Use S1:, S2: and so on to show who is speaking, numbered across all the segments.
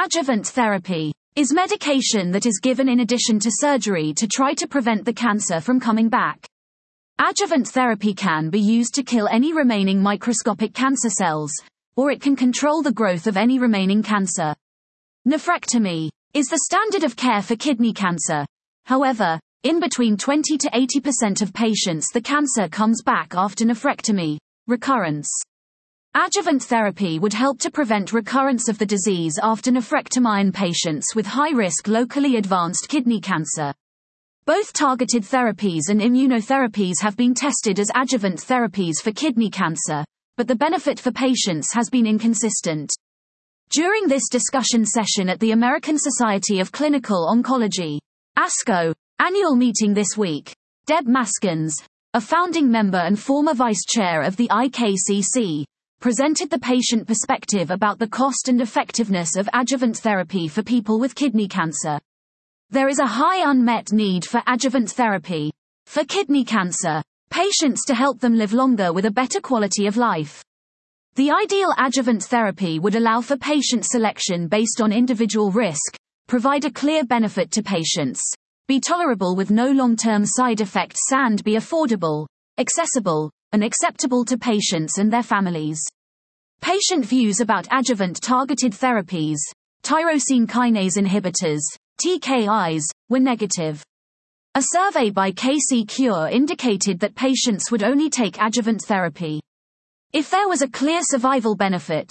S1: Adjuvant therapy is medication that is given in addition to surgery to try to prevent the cancer from coming back. Adjuvant therapy can be used to kill any remaining microscopic cancer cells, or it can control the growth of any remaining cancer. Nephrectomy is the standard of care for kidney cancer. However, in between 20 to 80% of patients the cancer comes back after nephrectomy, recurrence. Adjuvant therapy would help to prevent recurrence of the disease after nephrectomy in patients with high-risk locally advanced kidney cancer. Both targeted therapies and immunotherapies have been tested as adjuvant therapies for kidney cancer, but the benefit for patients has been inconsistent. During this discussion session at the American Society of Clinical Oncology, ASCO, annual meeting this week, Deb Maskins, a founding member and former vice chair of the IKCC, presented the patient perspective about the cost and effectiveness of adjuvant therapy for people with kidney cancer. There is a high unmet need for adjuvant therapy for kidney cancer patients to help them live longer with a better quality of life. The ideal adjuvant therapy would allow for patient selection based on individual risk, provide a clear benefit to patients, be tolerable with no long-term side effects, and be affordable, accessible, and acceptable to patients and their families. Patient views about adjuvant targeted therapies, tyrosine kinase inhibitors, TKIs, were negative. A survey by KC Cure indicated that patients would only take adjuvant therapy if there was a clear survival benefit,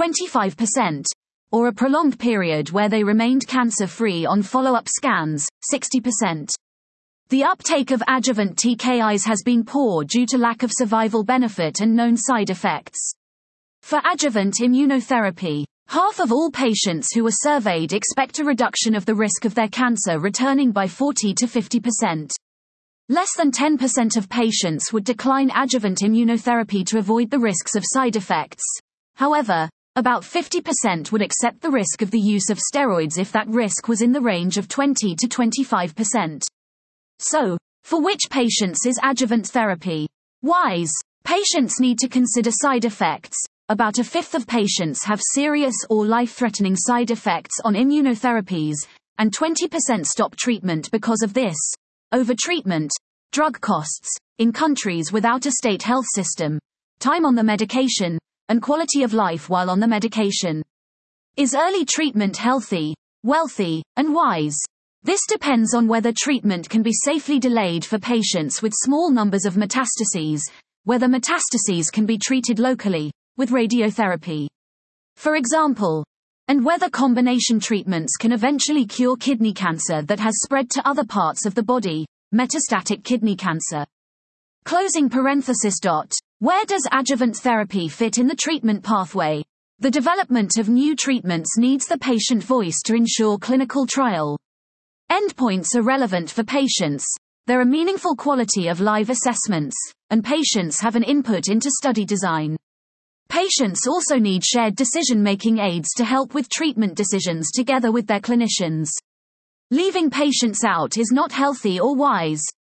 S1: 25%, or a prolonged period where they remained cancer-free on follow-up scans, 60%. The uptake of adjuvant TKIs has been poor due to lack of survival benefit and known side effects. For adjuvant immunotherapy, half of all patients who were surveyed expect a reduction of the risk of their cancer returning by 40 to 50%. Less than 10% of patients would decline adjuvant immunotherapy to avoid the risks of side effects. However, about 50% would accept the risk of the use of steroids if that risk was in the range of 20 to 25%. So, for which patients is adjuvant therapy wise? Patients need to consider side effects. About a fifth of patients have serious or life-threatening side effects on immunotherapies, and 20% stop treatment because of this. Overtreatment, drug costs, in countries without a state health system, time on the medication, and quality of life while on the medication. Is early treatment healthy, wealthy, and wise? This depends on whether treatment can be safely delayed for patients with small numbers of metastases, whether metastases can be treated locally, with radiotherapy, for example, and whether combination treatments can eventually cure kidney cancer that has spread to other parts of the body, metastatic kidney cancer. Closing parenthesis. Where does adjuvant therapy fit in the treatment pathway? The development of new treatments needs the patient voice to ensure clinical trial endpoints are relevant for patients. There are meaningful quality of life assessments, and patients have an input into study design. Patients also need shared decision-making aids to help with treatment decisions together with their clinicians. Leaving patients out is not healthy or wise.